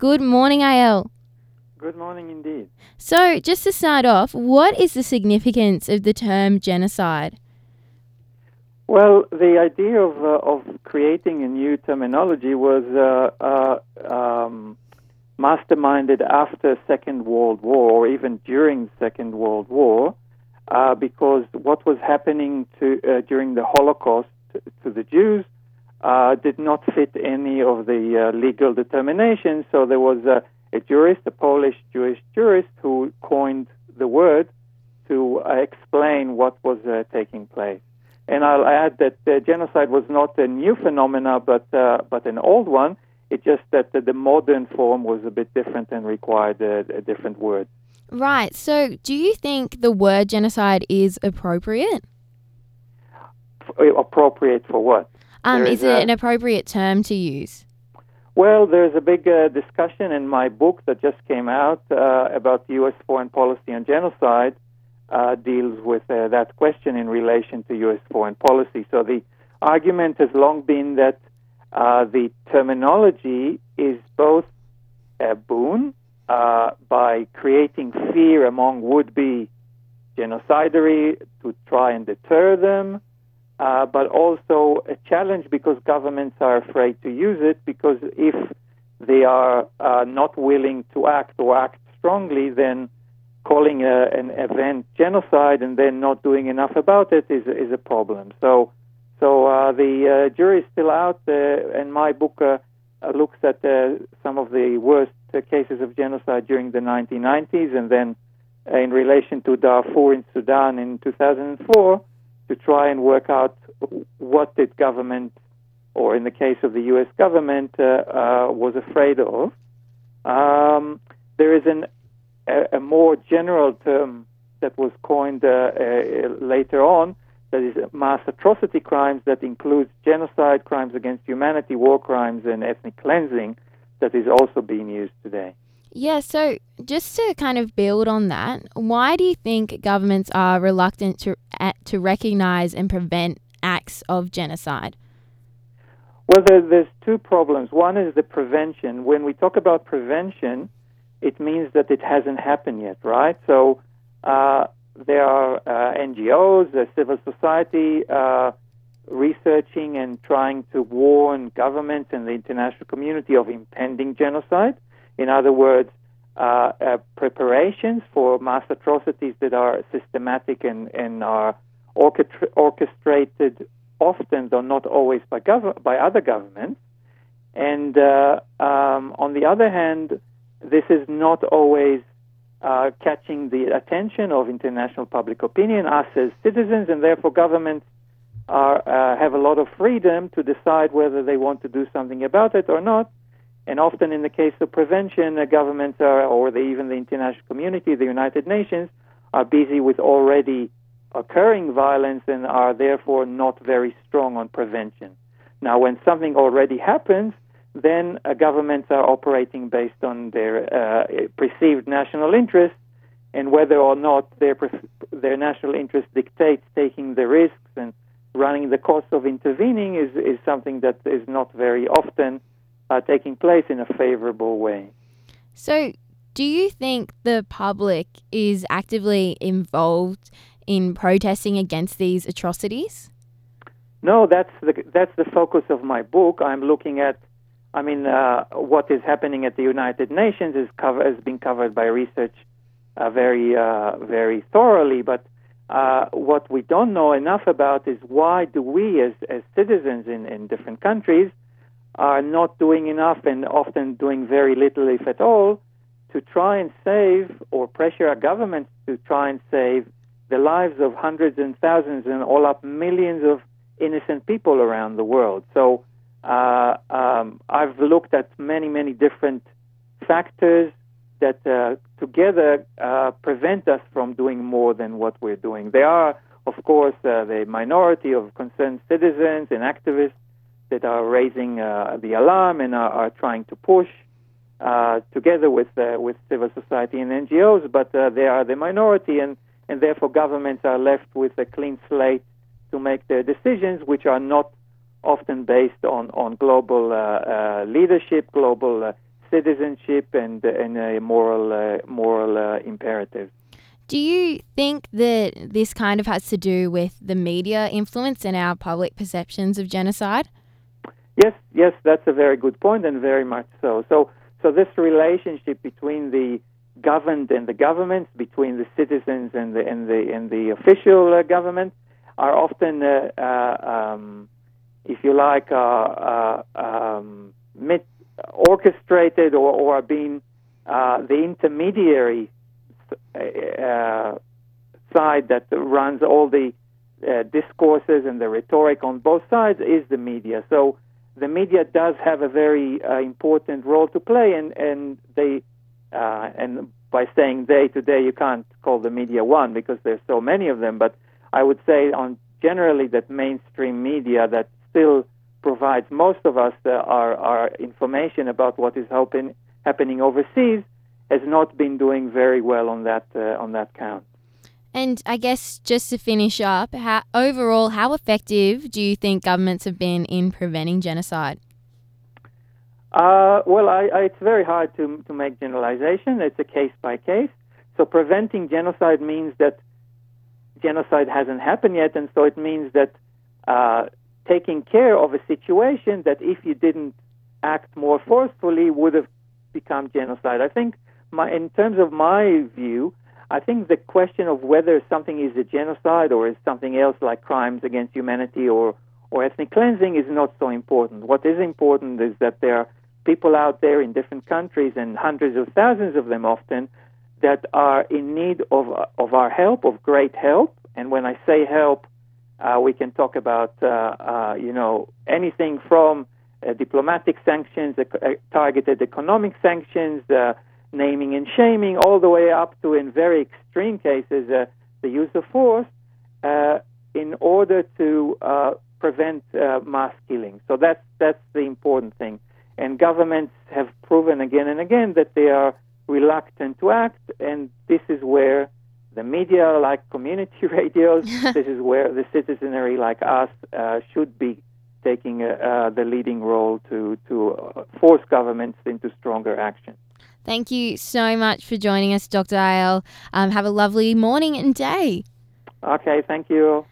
Good morning, Ayel. Good morning indeed. So, just to start off, what is the significance of the term genocide? Well, the idea of creating a new terminology was masterminded after Second World War, or even during Second World War, because what was happening during the Holocaust to the Jews did not fit any of the legal determinations. So there was a jurist, a Polish Jewish jurist, who coined the word to explain what was taking place. And I'll add that genocide was not a new phenomena, but an old one. It's just that the modern form was a bit different and required a different word. Right. So, do you think the word genocide is appropriate? Appropriate for what? Is it an appropriate term to use? Well, there's a big discussion in my book that just came out about U.S. foreign policy on genocide. Deals with that question in relation to U.S. foreign policy. So the argument has long been that the terminology is both a boon by creating fear among would-be genocidary to try and deter them, but also a challenge because governments are afraid to use it, because if they are not willing to act or act strongly, then calling an event genocide and then not doing enough about it is a problem. So the jury is still out, and my book looks at some of the worst cases of genocide during the 1990s, and then in relation to Darfur in Sudan in 2004, to try and work out what the government, or in the case of the U.S. government, was afraid of. There is a more general term that was coined later on, that is mass atrocity crimes, that includes genocide, crimes against humanity, war crimes, and ethnic cleansing, that is also being used today. Yeah, so just to kind of build on that, why do you think governments are reluctant to recognize and prevent acts of genocide? Well, there's two problems. One is the prevention. When we talk about prevention, it means that it hasn't happened yet, right? So there are NGOs, civil society, researching and trying to warn governments and the international community of impending genocide. In other words, preparations for mass atrocities that are systematic and are orchestrated often, though not always, by other governments. And on the other hand, this is not always catching the attention of international public opinion, us as citizens, and therefore governments have a lot of freedom to decide whether they want to do something about it or not. And often in the case of prevention, governments even the international community, the United Nations, are busy with already occurring violence and are therefore not very strong on prevention. Now, when something already happens, then governments are operating based on their perceived national interest, and whether or not their national interest dictates taking the risks and running the cost of intervening is something that is not very often taking place in a favorable way. So, do you think the public is actively involved in protesting against these atrocities? No, that's the focus of my book. I'm looking at, what is happening at the United Nations has been covered by research very thoroughly. But what we don't know enough about is why do we, as citizens in different countries, are not doing enough and often doing very little, if at all, to try and save or pressure our governments to try and save the lives of hundreds and thousands and all up millions of innocent people around the world. So I've looked at many different factors that together prevent us from doing more than what we're doing. There are, of course, the minority of concerned citizens and activists that are raising the alarm and are trying to push together with civil society and NGOs, but they are the minority, and therefore governments are left with a clean slate to make their decisions, which are not often based on global leadership, global citizenship and a moral imperative. Do you think that this kind of has to do with the media influence and our public perceptions of genocide? Yes, that's a very good point, and very much so. So this relationship between the governed and the governments, between the citizens and the official government, are often, if you like, orchestrated or are being the intermediary side that runs all the discourses and the rhetoric on both sides is the media. So the media does have a very important role to play, and they and by saying they today, you can't call the media one because there's so many of them. But I would say on generally that mainstream media that still provides most of us our information about what is happening overseas has not been doing very well on that count. And I guess just to finish up, how effective do you think governments have been in preventing genocide? Well, it's very hard to make generalization. It's a case by case. So preventing genocide means that genocide hasn't happened yet, and so it means that taking care of a situation that if you didn't act more forcefully would have become genocide. I think in terms of my view, I think the question of whether something is a genocide or is something else like crimes against humanity or ethnic cleansing is not so important. What is important is that there are people out there in different countries, and hundreds of thousands of them often, that are in need of our help, of great help. And when I say help, we can talk about anything from diplomatic sanctions, targeted economic sanctions, naming and shaming, all the way up to, in very extreme cases, the use of force in order to prevent mass killing. So that's the important thing. And governments have proven again and again that they are reluctant to act, and this is where the media, like community radios, this is where the citizenry like us should be taking the leading role to force governments into stronger action. Thank you so much for joining us, Dr. Eyal. Have a lovely morning and day. Okay, thank you.